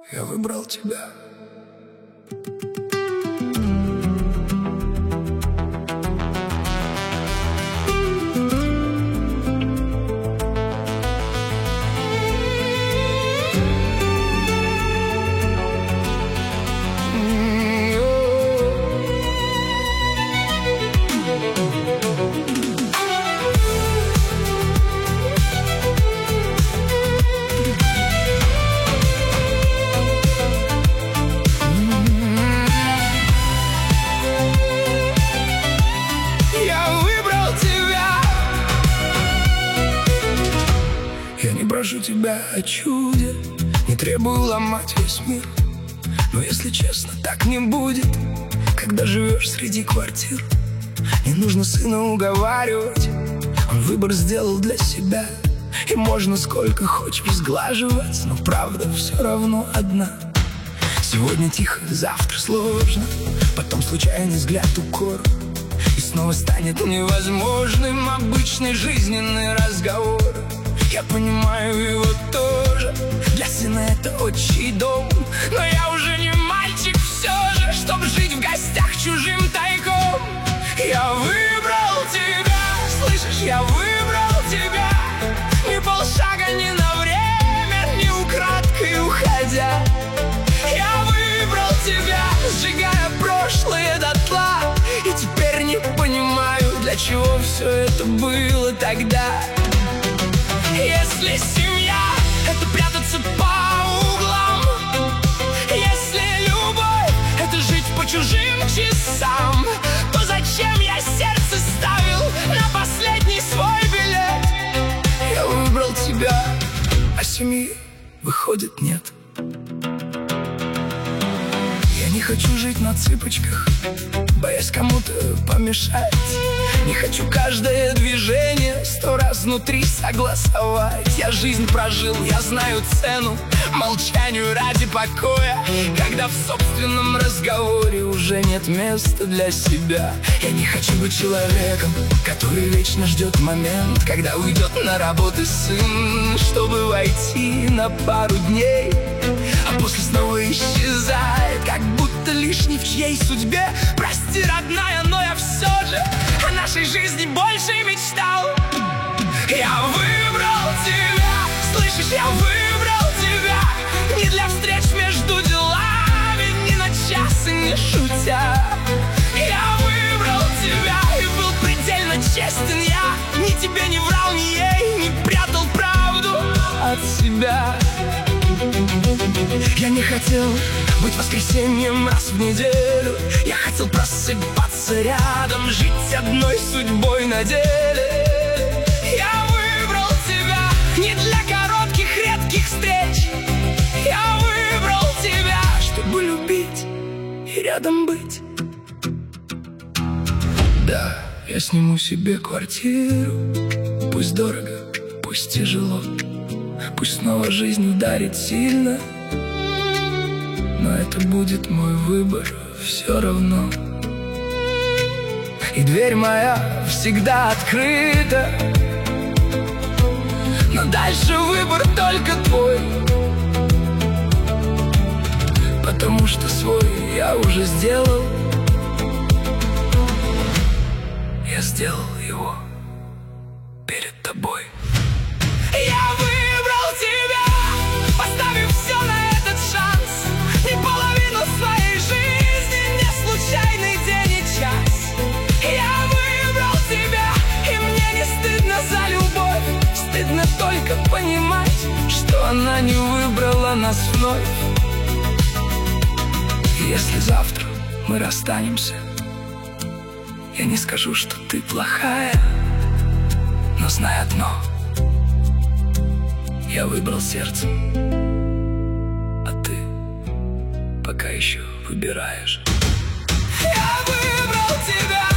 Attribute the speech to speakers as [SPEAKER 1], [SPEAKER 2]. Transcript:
[SPEAKER 1] Я выбрал тебя. Я не прошу тебя о чуде, не требую ломать весь мир. Но если честно, так не будет, когда живешь среди квартир. Не нужно сына уговаривать, он выбор сделал для себя. И можно сколько хочешь сглаживать, но правда все равно одна. Сегодня тихо, завтра сложно, потом случайный взгляд, укор, и снова станет невозможным обычный жизненный разговор. Я понимаю его тоже, для сына это отчий дом. Но я уже не мальчик все же, чтоб жить в гостях чужим тайком. Я выбрал тебя, слышишь, я выбрал тебя. Ни полшага, ни на время, ни украдкой уходя. Я выбрал тебя, сжигая прошлое дотла. И теперь не понимаю, для чего все это было тогда. Если семья — это прятаться по углам, если любовь — это жить по чужим часам, то зачем я сердце ставил на последний свой билет? Я выбрал тебя, а семьи, выходит, нет. Я не хочу жить на цыпочках, боясь кому-то помешать. Не хочу каждое движение 100 раз внутри согласовать. Я жизнь прожил, я знаю цену молчанию ради покоя, когда в собственном разговоре уже нет места для себя. Я не хочу быть человеком, который вечно ждет момент, когда уйдет на работу сын, чтобы войти на пару дней, а после снова исчезает, как будто лишний в чьей судьбе. Прости, родная, но я все же о нашей жизни больше мечтал. Я выбрал тебя, слышишь, я выбрал тебя. Не для встреч между делами, ни на час и не шутя. Я выбрал тебя и был предельно честен. Я ни тебе не врал, ни ей не прятал правду от себя. Я не хотел быть воскресеньем раз в неделю. Я хотел просыпаться рядом, жить одной судьбой на деле. Я выбрал тебя не для коротких редких встреч. Я выбрал тебя, чтобы любить и рядом быть. Да, я сниму себе квартиру. Пусть дорого, пусть тяжело, пусть снова жизнь ударит сильно, но это будет мой выбор все равно. И дверь моя всегда открыта, но дальше выбор только твой, потому что свой я уже сделал. Я сделал его перед тобой. Я выбрал тебя, поставив все на этот шанс. Не половину своей жизни, не случайный день и час. Я выбрал тебя, и мне не стыдно за любовь. Стыдно только понимать, что она не выбрала нас вновь. И если завтра мы расстанемся, я не скажу, что ты плохая, но знай одно: я выбрал сердцем, а ты пока еще выбираешь. Я выбрал тебя.